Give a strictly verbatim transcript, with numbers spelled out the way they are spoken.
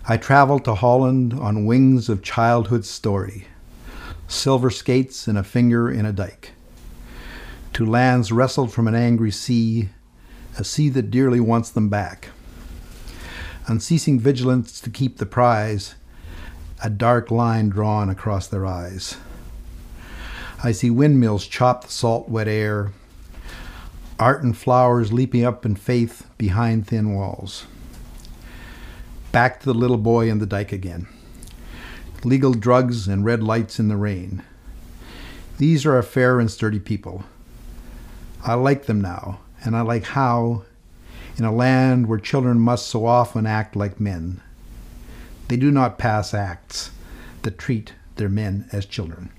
I traveled to Holland on wings of childhood's story, silver skates and a finger in a dike, to lands wrestled from an angry sea, a sea that dearly wants them back. Unceasing vigilance to keep the prize, a dark line drawn across their eyes. I see windmills chop the salt wet air, art and flowers leaping up in faith behind thin walls. Back to the little boy in the dike again. Legal drugs and red lights in the rain. These are a fair and sturdy people. I like them now, and I like how, in a land where children must so often act like men, they do not pass acts that treat their men as children.